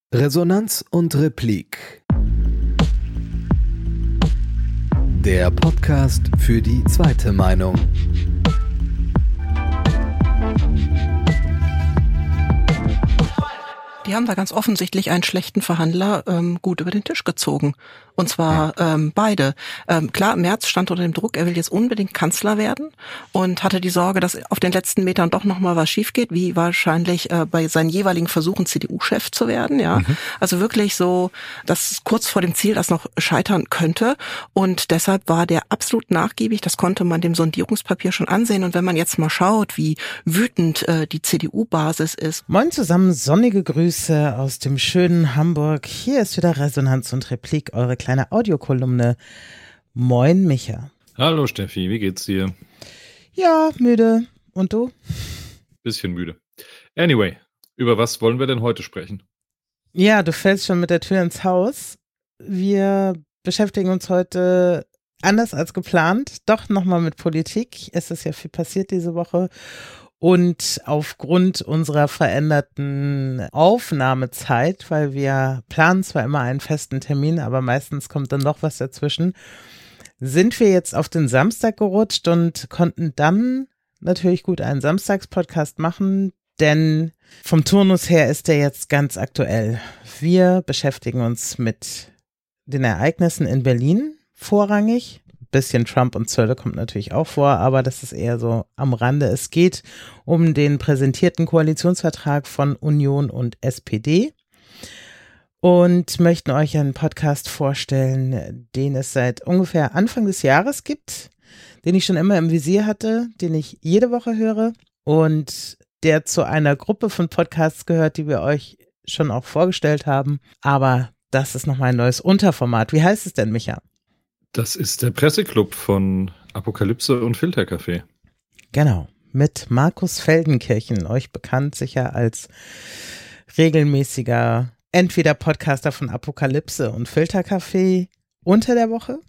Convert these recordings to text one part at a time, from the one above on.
Resonanz und Replik. Der Podcast für die zweite Meinung. Die haben da ganz offensichtlich einen schlechten Verhandler gut über den Tisch gezogen. Und zwar beide. Klar, Merz stand unter dem Druck, er will jetzt unbedingt Kanzler werden und hatte die Sorge, dass auf den letzten Metern doch nochmal was schief geht, wie wahrscheinlich bei seinen jeweiligen Versuchen, CDU-Chef zu werden. Ja, Also wirklich so, dass kurz vor dem Ziel das noch scheitern könnte. Und deshalb war der absolut nachgiebig. Das konnte man dem Sondierungspapier schon ansehen. Und wenn man jetzt mal schaut, wie wütend die CDU-Basis ist. Moin zusammen, sonnige Grüße aus dem schönen Hamburg. Hier ist wieder Resonanz und Replik, eure kleine Audiokolumne. Moin Micha. Hallo Steffi, wie geht's dir? Ja, müde. Und du? Bisschen müde. Anyway, über was wollen wir denn heute sprechen? Ja, du fällst schon mit der Tür ins Haus. Wir beschäftigen uns heute anders als geplant, doch nochmal mit Politik. Es ist ja viel passiert diese Woche. Und aufgrund unserer veränderten Aufnahmezeit, weil wir planen zwar immer einen festen Termin, aber meistens kommt dann noch was dazwischen, sind wir jetzt auf den Samstag gerutscht und konnten dann natürlich gut einen Samstagspodcast machen, denn vom Turnus her ist der jetzt ganz aktuell. Wir beschäftigen uns mit den Ereignissen in Berlin vorrangig. Bisschen Trump und Zölle kommt natürlich auch vor, aber das ist eher so am Rande. Es geht um den präsentierten Koalitionsvertrag von Union und SPD und möchten euch einen Podcast vorstellen, den es seit ungefähr Anfang des Jahres gibt, den ich schon immer im Visier hatte, den ich jede Woche höre und der zu einer Gruppe von Podcasts gehört, die wir euch schon auch vorgestellt haben. Aber das ist nochmal ein neues Unterformat. Wie heißt es denn, Micha? Das ist der Presseclub von Apokalypse und Filterkaffee. Genau, mit Markus Feldenkirchen, euch bekannt sicher als regelmäßiger entweder Podcaster von Apokalypse und Filterkaffee unter der Woche,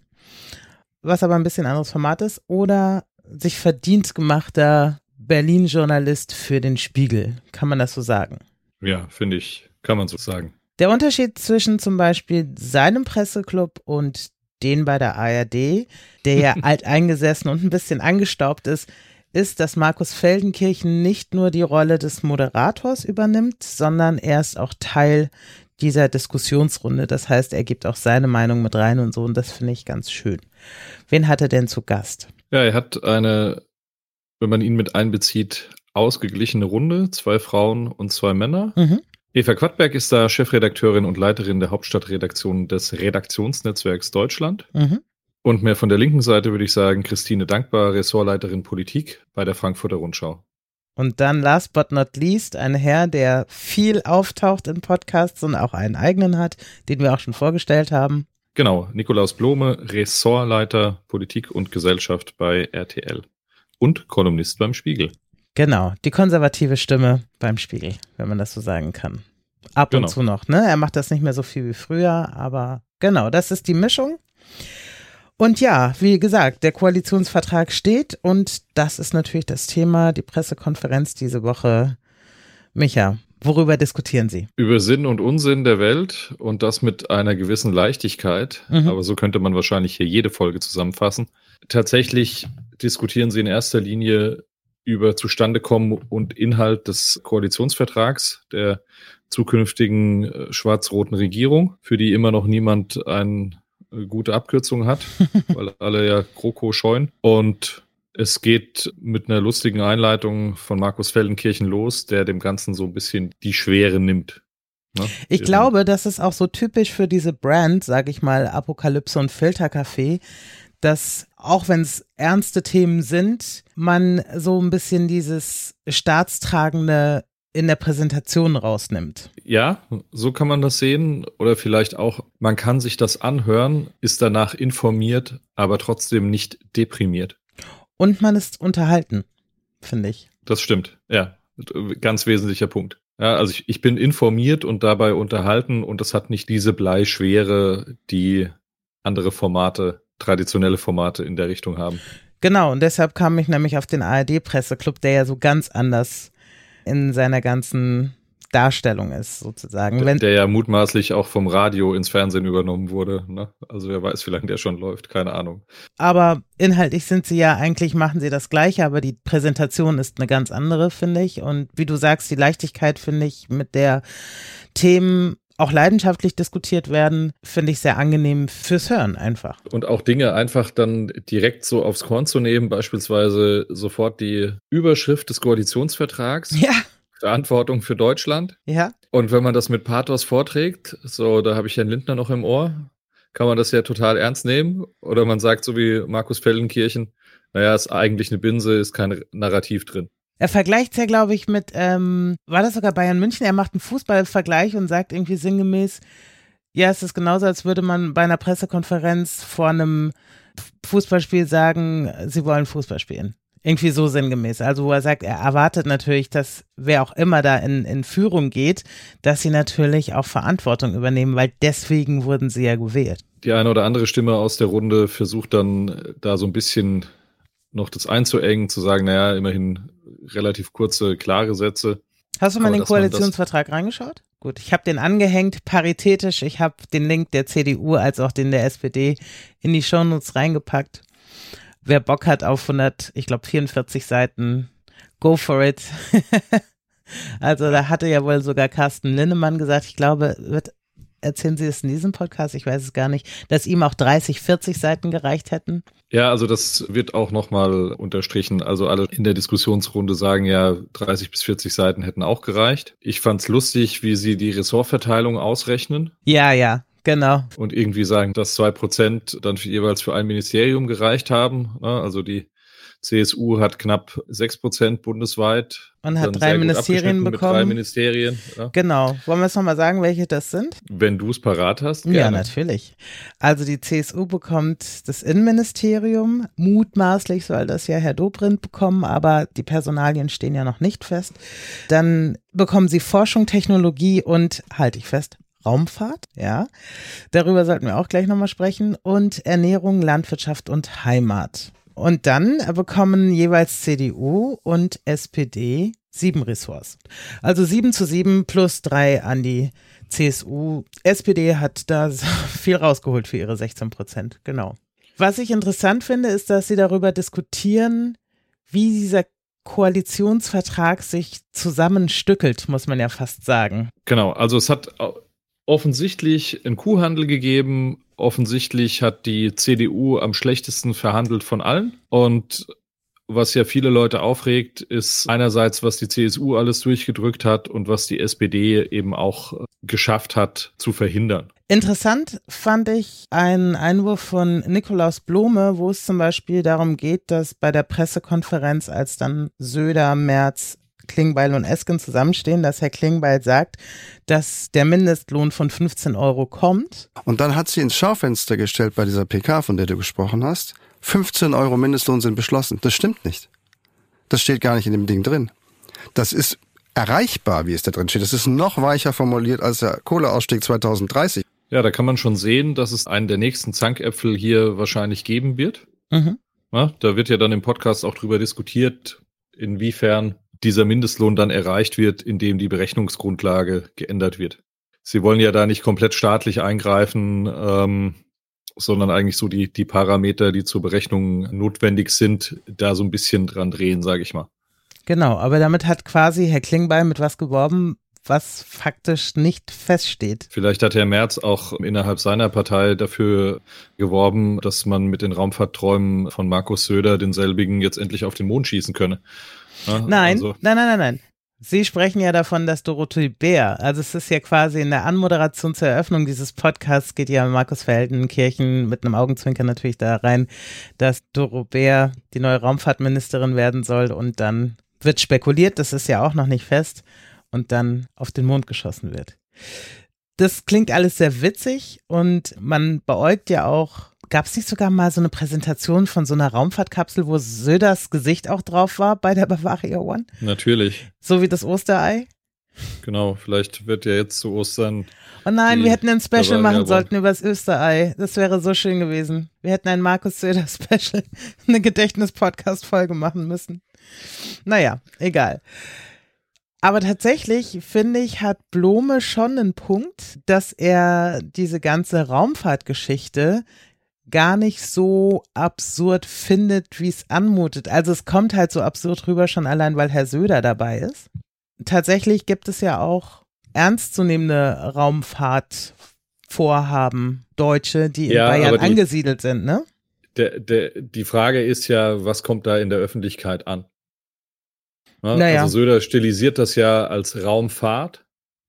was aber ein bisschen anderes Format ist, oder sich verdient gemachter Berlin-Journalist für den Spiegel. Kann man das so sagen? Ja, finde ich, kann man so sagen. Der Unterschied zwischen zum Beispiel seinem Presseclub und den bei der ARD, der ja alteingesessen und ein bisschen angestaubt ist, dass Markus Feldenkirchen nicht nur die Rolle des Moderators übernimmt, sondern er ist auch Teil dieser Diskussionsrunde. Das heißt, er gibt auch seine Meinung mit rein und so, und das finde ich ganz schön. Wen hat er denn zu Gast? Ja, er hat eine, wenn man ihn mit einbezieht, ausgeglichene Runde, 2 Frauen und 2 Männer. Eva Quadberg ist da Chefredakteurin und Leiterin der Hauptstadtredaktion des Redaktionsnetzwerks Deutschland. Und mehr von der linken Seite würde ich sagen, Christine Dankbar, Ressortleiterin Politik bei der Frankfurter Rundschau. Und dann last but not least ein Herr, der viel auftaucht in Podcasts und auch einen eigenen hat, den wir auch schon vorgestellt haben. Genau, Nikolaus Blome, Ressortleiter Politik und Gesellschaft bei RTL und Kolumnist beim Spiegel. Genau, die konservative Stimme beim Spiegel, wenn man das so sagen kann. Ab und zu noch, ne? Er macht das nicht mehr so viel wie früher, aber genau, das ist die Mischung. Und ja, wie gesagt, der Koalitionsvertrag steht und das ist natürlich das Thema, die Pressekonferenz diese Woche. Micha, worüber diskutieren Sie? Über Sinn und Unsinn der Welt und das mit einer gewissen Leichtigkeit, aber so könnte man wahrscheinlich hier jede Folge zusammenfassen. Tatsächlich diskutieren Sie in erster Linie über Zustandekommen und Inhalt des Koalitionsvertrags der zukünftigen schwarz-roten Regierung, für die immer noch niemand eine gute Abkürzung hat, weil alle ja GroKo scheuen. Und es geht mit einer lustigen Einleitung von Markus Feldenkirchen los, der dem Ganzen so ein bisschen die Schwere nimmt. Ne? Ich glaube, das ist auch so typisch für diese Brand, sage ich mal, Apokalypse und Filterkaffee, dass auch wenn es ernste Themen sind, man so ein bisschen dieses Staatstragende in der Präsentation rausnimmt. Ja, so kann man das sehen. Oder vielleicht auch, man kann sich das anhören, ist danach informiert, aber trotzdem nicht deprimiert. Und man ist unterhalten, finde ich. Das stimmt, ja. Ganz wesentlicher Punkt. Ja, also ich bin informiert und dabei unterhalten und das hat nicht diese Bleischwere, die andere Formate, traditionelle Formate in der Richtung haben. Genau, und deshalb kam ich nämlich auf den ARD-Presseclub, der ja so ganz anders in seiner ganzen Darstellung ist, sozusagen. Der ja mutmaßlich auch vom Radio ins Fernsehen übernommen wurde. Ne? Also wer weiß, wie lange der schon läuft, keine Ahnung. Aber inhaltlich sind sie ja eigentlich, machen sie das Gleiche, aber die Präsentation ist eine ganz andere, finde ich. Und wie du sagst, die Leichtigkeit, finde ich, mit der Themen auch leidenschaftlich diskutiert werden, finde ich sehr angenehm fürs Hören einfach. Und auch Dinge einfach dann direkt so aufs Korn zu nehmen, beispielsweise sofort die Überschrift des Koalitionsvertrags. Ja. Verantwortung für Deutschland. Ja. Und wenn man das mit Pathos vorträgt, so, da habe ich Herrn Lindner noch im Ohr, kann man das ja total ernst nehmen. Oder man sagt so wie Markus Feldenkirchen, naja, ist eigentlich eine Binse, ist kein Narrativ drin. Er vergleicht es ja, glaube ich, mit, war das sogar Bayern München? Er macht einen Fußballvergleich und sagt irgendwie sinngemäß, ja, es ist genauso, als würde man bei einer Pressekonferenz vor einem Fußballspiel sagen, sie wollen Fußball spielen. Irgendwie so sinngemäß. Also wo er sagt, er erwartet natürlich, dass wer auch immer da in Führung geht, dass sie natürlich auch Verantwortung übernehmen, weil deswegen wurden sie ja gewählt. Die eine oder andere Stimme aus der Runde versucht dann da so ein bisschen noch das einzuengen, zu sagen, naja, immerhin relativ kurze, klare Sätze. Hast du mal in den Koalitionsvertrag reingeschaut? Gut, ich habe den angehängt, paritätisch. Ich habe den Link der CDU als auch den der SPD in die Shownotes reingepackt. Wer Bock hat auf 44 Seiten, go for it. Also da hatte ja wohl sogar Carsten Linnemann gesagt, ich glaube, erzählen Sie es in diesem Podcast, ich weiß es gar nicht, dass ihm auch 30, 40 Seiten gereicht hätten. Ja, also das wird auch nochmal unterstrichen. Also alle in der Diskussionsrunde sagen ja, 30 bis 40 Seiten hätten auch gereicht. Ich fand's lustig, wie sie die Ressortverteilung ausrechnen. Ja, genau. Und irgendwie sagen, dass 2% dann jeweils für ein Ministerium gereicht haben. Also die CSU hat knapp 6% bundesweit. Und hat 3 Ministerien bekommen. Mit 3 Ministerien. Ja. Genau. Wollen wir es nochmal sagen, welche das sind? Wenn du es parat hast, gerne. Ja, natürlich. Also die CSU bekommt das Innenministerium. Mutmaßlich soll das ja Herr Dobrindt bekommen, aber die Personalien stehen ja noch nicht fest. Dann bekommen sie Forschung, Technologie und, halte ich fest, Raumfahrt, ja. Darüber sollten wir auch gleich nochmal sprechen. Und Ernährung, Landwirtschaft und Heimat. Und dann bekommen jeweils CDU und SPD 7 Ressorts. Also 7:7 plus 3 an die CSU. SPD hat da viel rausgeholt für ihre 16%, genau. Was ich interessant finde, ist, dass sie darüber diskutieren, wie dieser Koalitionsvertrag sich zusammenstückelt, muss man ja fast sagen. Genau, also es hat offensichtlich einen Kuhhandel gegeben. Offensichtlich hat die CDU am schlechtesten verhandelt von allen. Und was ja viele Leute aufregt, ist einerseits, was die CSU alles durchgedrückt hat und was die SPD eben auch geschafft hat zu verhindern. Interessant fand ich einen Einwurf von Nikolaus Blome, wo es zum Beispiel darum geht, dass bei der Pressekonferenz, als dann Söder, Merz, Klingbeil und Esken zusammenstehen, dass Herr Klingbeil sagt, dass der Mindestlohn von 15 € kommt. Und dann hat sie ins Schaufenster gestellt bei dieser PK, von der du gesprochen hast, 15 € Mindestlohn sind beschlossen. Das stimmt nicht. Das steht gar nicht in dem Ding drin. Das ist erreichbar, wie es da drin steht. Das ist noch weicher formuliert als der Kohleausstieg 2030. Ja, da kann man schon sehen, dass es einen der nächsten Zankäpfel hier wahrscheinlich geben wird. Mhm. Ja, da wird ja dann im Podcast auch drüber diskutiert, inwiefern dieser Mindestlohn dann erreicht wird, indem die Berechnungsgrundlage geändert wird. Sie wollen ja da nicht komplett staatlich eingreifen, sondern eigentlich so die Parameter, die zur Berechnung notwendig sind, da so ein bisschen dran drehen, sage ich mal. Genau, aber damit hat quasi Herr Klingbeil mit was geworben, was faktisch nicht feststeht. Vielleicht hat Herr Merz auch innerhalb seiner Partei dafür geworben, dass man mit den Raumfahrtträumen von Markus Söder denselbigen jetzt endlich auf den Mond schießen könne. Ja, Nein. Also. Sie sprechen ja davon, dass Dorothee Bär, also es ist ja quasi in der Anmoderation zur Eröffnung dieses Podcasts, geht ja Markus Feldenkirchen mit einem Augenzwinkern natürlich da rein, dass Doro Bär die neue Raumfahrtministerin werden soll und dann wird spekuliert, das ist ja auch noch nicht fest, und dann auf den Mond geschossen wird. Das klingt alles sehr witzig und man beäugt ja auch. Gab es nicht sogar mal so eine Präsentation von so einer Raumfahrtkapsel, wo Söders Gesicht auch drauf war bei der Bavaria One? Natürlich. So wie das Osterei? Genau, vielleicht wird ja jetzt zu Ostern. Oh nein, wir hätten ein Special machen sollten über das Osterei. Das wäre so schön gewesen. Wir hätten ein Markus Söder Special, eine Gedächtnis-Podcast-Folge machen müssen. Naja, egal. Aber tatsächlich, finde ich, hat Blome schon einen Punkt, dass er diese ganze Raumfahrtgeschichte gar nicht so absurd findet, wie es anmutet. Also es kommt halt so absurd rüber, schon allein, weil Herr Söder dabei ist. Tatsächlich gibt es ja auch ernstzunehmende Raumfahrtvorhaben, Deutsche, die in Bayern angesiedelt sind, ne? Die Frage ist ja, was kommt da in der Öffentlichkeit an? Ja, naja. Also Söder stilisiert das ja als Raumfahrt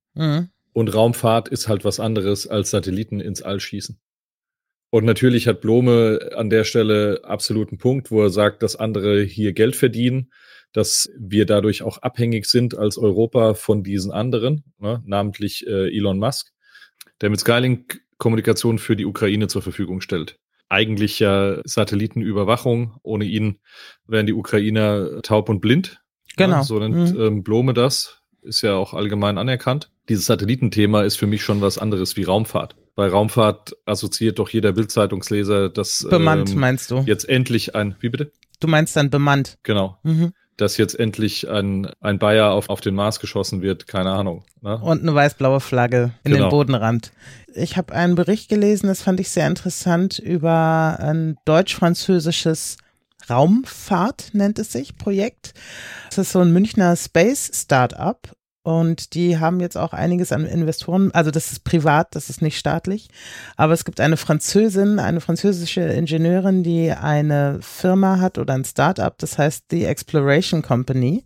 und Raumfahrt ist halt was anderes als Satelliten ins All schießen. Und natürlich hat Blome an der Stelle absoluten Punkt, wo er sagt, dass andere hier Geld verdienen, dass wir dadurch auch abhängig sind als Europa von diesen anderen, ne, namentlich Elon Musk, der mit Skylink Kommunikation für die Ukraine zur Verfügung stellt. Eigentlich ja Satellitenüberwachung. Ohne ihn wären die Ukrainer taub und blind. Genau. Ja, so nennt Blome das. Ist ja auch allgemein anerkannt. Dieses Satellitenthema ist für mich schon was anderes wie Raumfahrt. Bei Raumfahrt assoziiert doch jeder Bild-Zeitungsleser, dass bemannt, meinst du? Jetzt endlich wie bitte? Du meinst dann bemannt. Genau. Dass jetzt endlich ein Bayer auf den Mars geschossen wird, keine Ahnung. Ne? Und eine weiß-blaue Flagge in den Bodenrand. Ich habe einen Bericht gelesen, das fand ich sehr interessant, über ein deutsch-französisches Raumfahrt, nennt es sich, Projekt. Das ist so ein Münchner Space-Startup und die haben jetzt auch einiges an Investoren, also das ist privat, das ist nicht staatlich, aber es gibt eine französische Ingenieurin, die eine Firma hat oder ein Startup, das heißt The Exploration Company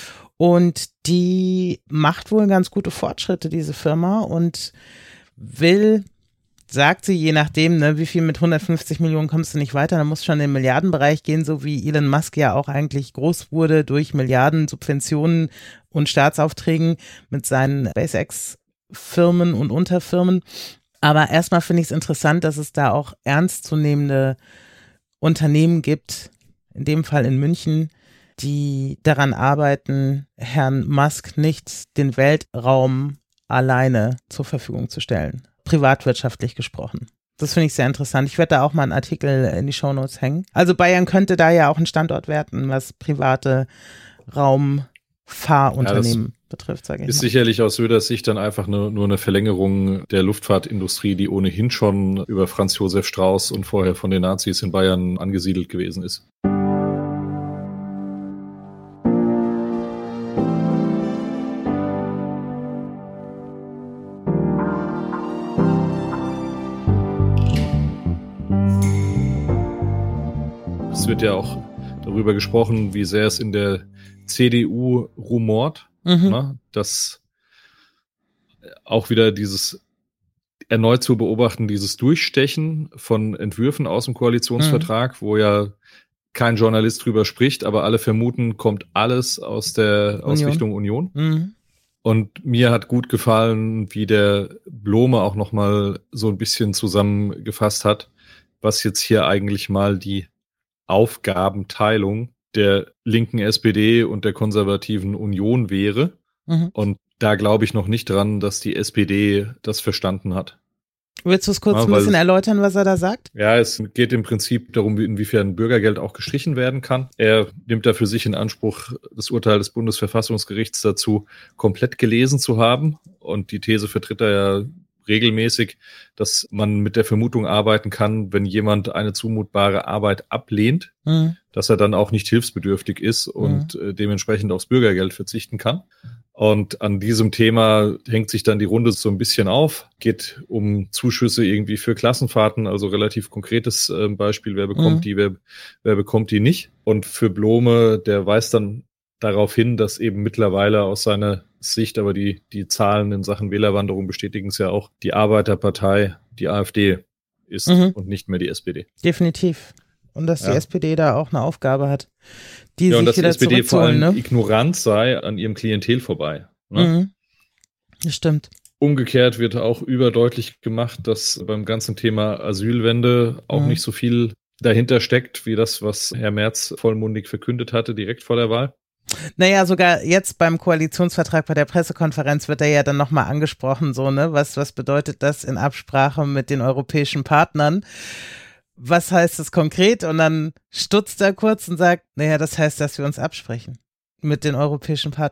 und die macht wohl ganz gute Fortschritte, diese Firma, und will, sagt sie, je nachdem, ne, wie viel mit 150 Millionen kommst du nicht weiter, dann musst du schon in den Milliardenbereich gehen, so wie Elon Musk ja auch eigentlich groß wurde durch Milliarden Subventionen und Staatsaufträgen mit seinen SpaceX-Firmen und Unterfirmen. Aber erstmal finde ich es interessant, dass es da auch ernstzunehmende Unternehmen gibt, in dem Fall in München, die daran arbeiten, Herrn Musk nicht den Weltraum alleine zur Verfügung zu stellen. Privatwirtschaftlich gesprochen. Das finde ich sehr interessant. Ich werde da auch mal einen Artikel in die Shownotes hängen. Also Bayern könnte da ja auch einen Standort werden, was private Raumfahrunternehmen betrifft, sage ich mal. Ist sicherlich aus Söders Sicht dann einfach nur eine Verlängerung der Luftfahrtindustrie, die ohnehin schon über Franz Josef Strauß und vorher von den Nazis in Bayern angesiedelt gewesen ist. Es wird ja auch darüber gesprochen, wie sehr es in der CDU rumort, ne, dass auch wieder dieses erneut zu beobachten, dieses Durchstechen von Entwürfen aus dem Koalitionsvertrag, wo ja kein Journalist drüber spricht, aber alle vermuten, kommt alles aus Richtung Union. Und mir hat gut gefallen, wie der Blome auch nochmal so ein bisschen zusammengefasst hat, was jetzt hier eigentlich mal die Aufgabenteilung der linken SPD und der konservativen Union wäre. Und da glaube ich noch nicht dran, dass die SPD das verstanden hat. Willst du es kurz ein bisschen erläutern, was er da sagt? Ja, es geht im Prinzip darum, inwiefern Bürgergeld auch gestrichen werden kann. Er nimmt da für sich in Anspruch, das Urteil des Bundesverfassungsgerichts dazu komplett gelesen zu haben. Und die These vertritt er ja regelmäßig, dass man mit der Vermutung arbeiten kann, wenn jemand eine zumutbare Arbeit ablehnt, dass er dann auch nicht hilfsbedürftig ist und dementsprechend aufs Bürgergeld verzichten kann. Und an diesem Thema hängt sich dann die Runde so ein bisschen auf. Geht um Zuschüsse irgendwie für Klassenfahrten, also relativ konkretes Beispiel, wer bekommt die, wer bekommt die nicht. Und für Blome, der weist dann darauf hin, dass eben mittlerweile aus seiner Sicht, aber die Zahlen in Sachen Wählerwanderung bestätigen es ja auch, die Arbeiterpartei, die AfD ist und nicht mehr die SPD. Definitiv. Und dass die SPD da auch eine Aufgabe hat, die sich und dass wieder die SPD vor allem ne? ignorant sei an ihrem Klientel vorbei. Ne? Das stimmt. Umgekehrt wird auch überdeutlich gemacht, dass beim ganzen Thema Asylwende auch nicht so viel dahinter steckt, wie das, was Herr Merz vollmundig verkündet hatte, direkt vor der Wahl. Naja, sogar jetzt beim Koalitionsvertrag bei der Pressekonferenz wird er ja dann nochmal angesprochen, so, ne? Was bedeutet das in Absprache mit den europäischen Partnern? Was heißt das konkret? Und dann stutzt er kurz und sagt, naja, das heißt, dass wir uns absprechen mit den europäischen Partnern.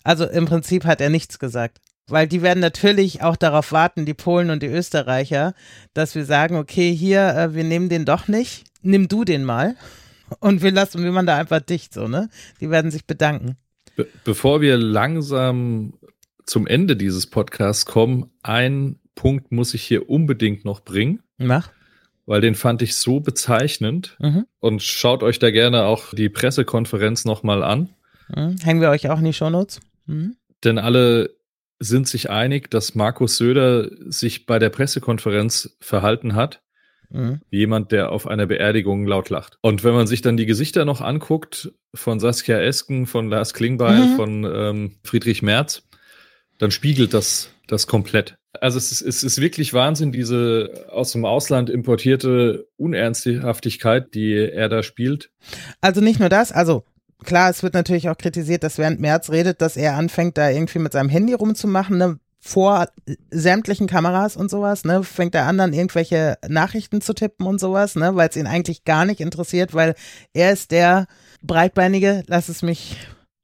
Also im Prinzip hat er nichts gesagt. Weil die werden natürlich auch darauf warten, die Polen und die Österreicher, dass wir sagen, okay, hier, wir nehmen den doch nicht, nimm du den mal und wir machen da einfach dicht, so, ne? Die werden sich bedanken. Bevor wir langsam zum Ende dieses Podcasts kommen, ein Punkt muss ich hier unbedingt noch bringen. Mach. Weil den fand ich so bezeichnend. Und schaut euch da gerne auch die Pressekonferenz nochmal an. Hängen wir euch auch in die Shownotes. Denn alle sind sich einig, dass Markus Söder sich bei der Pressekonferenz verhalten hat, wie jemand, der auf einer Beerdigung laut lacht. Und wenn man sich dann die Gesichter noch anguckt, von Saskia Esken, von Lars Klingbeil, von Friedrich Merz, dann spiegelt das komplett. Also es ist wirklich Wahnsinn, diese aus dem Ausland importierte Unernsthaftigkeit, die er da spielt. Also nicht nur das, also klar, es wird natürlich auch kritisiert, dass während Merz redet, dass er anfängt, da irgendwie mit seinem Handy rumzumachen, ne, vor sämtlichen Kameras und sowas, ne, fängt er an, dann irgendwelche Nachrichten zu tippen und sowas, ne, weil es ihn eigentlich gar nicht interessiert, weil er ist der Breitbeinige, lass es mich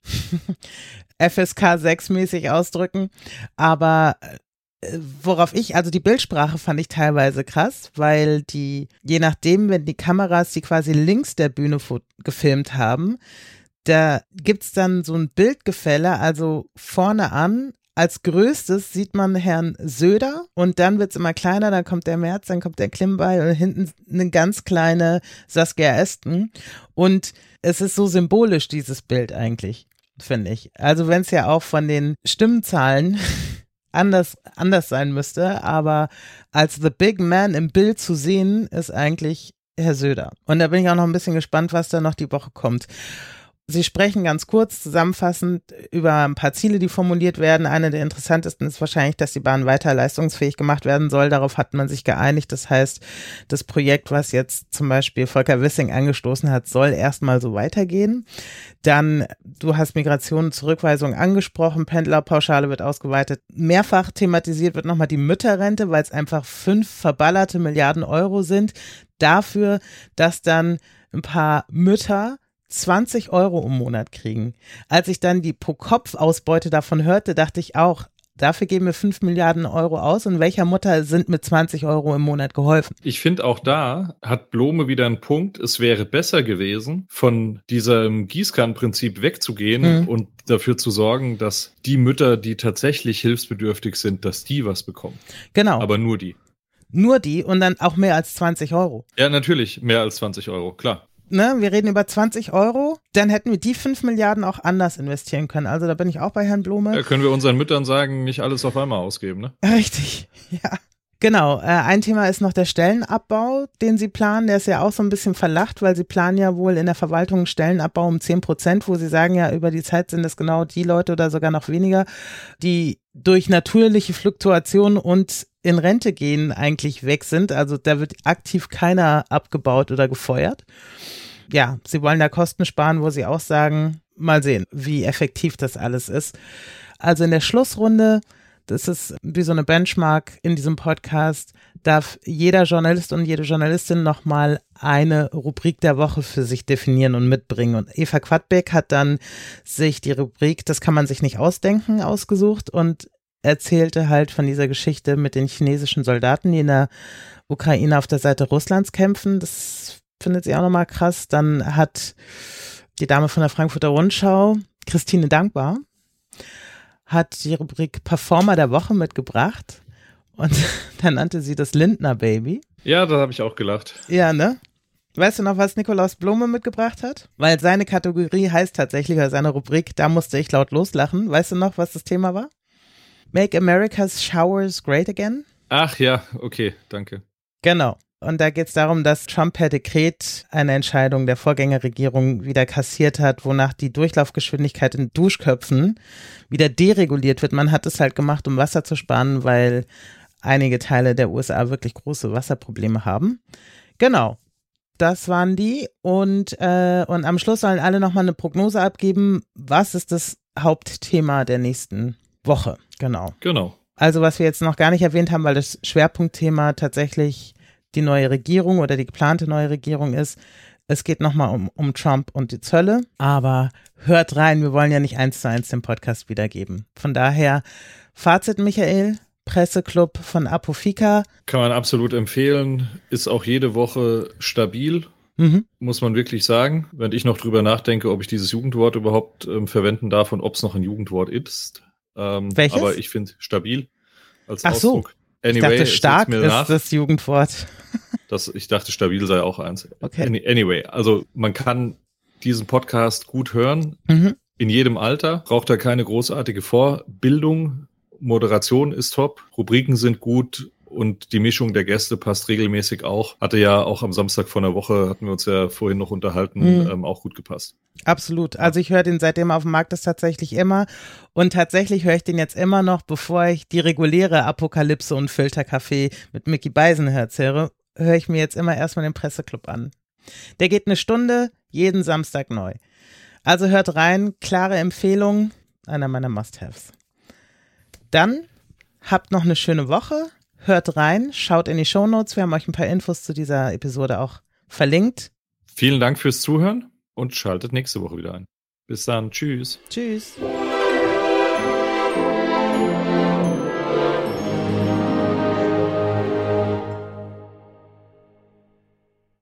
FSK 6 mäßig ausdrücken, aber also die Bildsprache fand ich teilweise krass, weil je nachdem, wenn die Kameras, die quasi links der Bühne gefilmt haben, da gibt's dann so ein Bildgefälle, also vorne an, als größtes sieht man Herrn Söder und dann wird's immer kleiner, dann kommt der Merz, dann kommt der Klingbeil und hinten eine ganz kleine Saskia Esken und es ist so symbolisch, dieses Bild eigentlich, finde ich. Also wenn es ja auch von den Stimmenzahlen anders sein müsste, aber als The Big Man im Bild zu sehen, ist eigentlich Herr Söder. Und da bin ich auch noch ein bisschen gespannt, was da noch die Woche kommt. Sie sprechen ganz kurz zusammenfassend über ein paar Ziele, die formuliert werden. Eine der interessantesten ist wahrscheinlich, dass die Bahn weiter leistungsfähig gemacht werden soll. Darauf hat man sich geeinigt. Das heißt, das Projekt, was jetzt zum Beispiel Volker Wissing angestoßen hat, soll erstmal so weitergehen. Dann, du hast Migration und Zurückweisung angesprochen, Pendlerpauschale wird ausgeweitet. Mehrfach thematisiert wird nochmal die Mütterrente, weil es einfach 5 verballerte Milliarden Euro sind. Dafür, dass dann ein paar Mütter 20 Euro im Monat kriegen. Als ich dann die Pro-Kopf-Ausbeute davon hörte, dachte ich auch, dafür geben wir 5 Milliarden Euro aus und welcher Mutter sind mit 20 Euro im Monat geholfen? Ich finde auch da hat Blome wieder einen Punkt. Es wäre besser gewesen, von diesem Gießkannenprinzip wegzugehen und dafür zu sorgen, dass die Mütter, die tatsächlich hilfsbedürftig sind, dass die was bekommen. Genau. Aber nur die. Nur die und dann auch mehr als 20 Euro. Ja, natürlich, mehr als 20 Euro, klar. Ne, wir reden über 20 Euro, dann hätten wir die 5 Milliarden auch anders investieren können. Also da bin ich auch bei Herrn Blome. Ja, können wir unseren Müttern sagen, nicht alles auf einmal ausgeben, ne? Richtig, ja. Genau, ein Thema ist noch der Stellenabbau, den Sie planen. Der ist ja auch so ein bisschen verlacht, weil Sie planen ja wohl in der Verwaltung einen Stellenabbau um 10%, wo Sie sagen ja, über die Zeit sind es genau die Leute oder sogar noch weniger, die durch natürliche Fluktuation und in Rente gehen eigentlich weg sind. Also da wird aktiv keiner abgebaut oder gefeuert. Ja, Sie wollen da Kosten sparen, wo Sie auch sagen, mal sehen, wie effektiv das alles ist. Also in der Schlussrunde, das ist wie so eine Benchmark in diesem Podcast, darf jeder Journalist und jede Journalistin nochmal eine Rubrik der Woche für sich definieren und mitbringen. Und Eva Quadbeck hat dann sich die Rubrik, das kann man sich nicht ausdenken, ausgesucht und erzählte halt von dieser Geschichte mit den chinesischen Soldaten, die in der Ukraine auf der Seite Russlands kämpfen. Das findet sie auch nochmal krass. Dann hat die Dame von der Frankfurter Rundschau, Christine Dankbar, hat die Rubrik Performer der Woche mitgebracht und dann nannte sie das Lindner Baby. Ja, da habe ich auch gelacht. Ja, ne? Weißt du noch, was Nikolaus Blome mitgebracht hat? Weil seine Kategorie heißt tatsächlich, oder seine Rubrik, da musste ich laut loslachen. Weißt du noch, was das Thema war? Make America's Showers Great Again? Ach ja, okay, danke. Genau. Und da geht es darum, dass Trump per Dekret eine Entscheidung der Vorgängerregierung wieder kassiert hat, wonach die Durchlaufgeschwindigkeit in Duschköpfen wieder dereguliert wird. Man hat es halt gemacht, um Wasser zu sparen, weil einige Teile der USA wirklich große Wasserprobleme haben. Genau, das waren die. Und am Schluss sollen alle nochmal eine Prognose abgeben. Was ist das Hauptthema der nächsten Woche? Genau. Also was wir jetzt noch gar nicht erwähnt haben, weil das Schwerpunktthema tatsächlich die neue Regierung oder die geplante neue Regierung ist, Es geht nochmal um Trump und die Zölle, aber hört rein, wir wollen ja nicht 1:1 den Podcast wiedergeben. Von daher, Fazit, Michael, Presseclub von Apofika. Kann man absolut empfehlen, ist auch jede Woche stabil, muss man wirklich sagen. Wenn ich noch drüber nachdenke, ob ich dieses Jugendwort überhaupt verwenden darf und ob es noch ein Jugendwort ist. Welches? Aber ich finde stabil als Ach Ausdruck. So. Anyway, ich dachte, stark ist das Jugendwort. Ich dachte, stabil sei auch eins. Okay. Anyway, also man kann diesen Podcast gut hören, in jedem Alter, braucht da keine großartige Vorbildung. Moderation ist top, Rubriken sind gut und die Mischung der Gäste passt regelmäßig auch. Hatte ja auch am Samstag vor einer Woche, hatten wir uns ja vorhin noch unterhalten, auch gut gepasst. Absolut. Also ich höre den seitdem auf dem Markt ist tatsächlich immer und tatsächlich höre ich den jetzt immer noch, bevor ich die reguläre Apokalypse und Filterkaffee mit Micky Beisenherz höre ich mir jetzt immer erstmal den Presseclub an. Der geht 1 Stunde, jeden Samstag neu. Also hört rein, klare Empfehlung, einer meiner Must-Haves. Dann habt noch eine schöne Woche, hört rein, schaut in die Shownotes, wir haben euch ein paar Infos zu dieser Episode auch verlinkt. Vielen Dank fürs Zuhören und schaltet nächste Woche wieder ein. Bis dann, tschüss. Tschüss.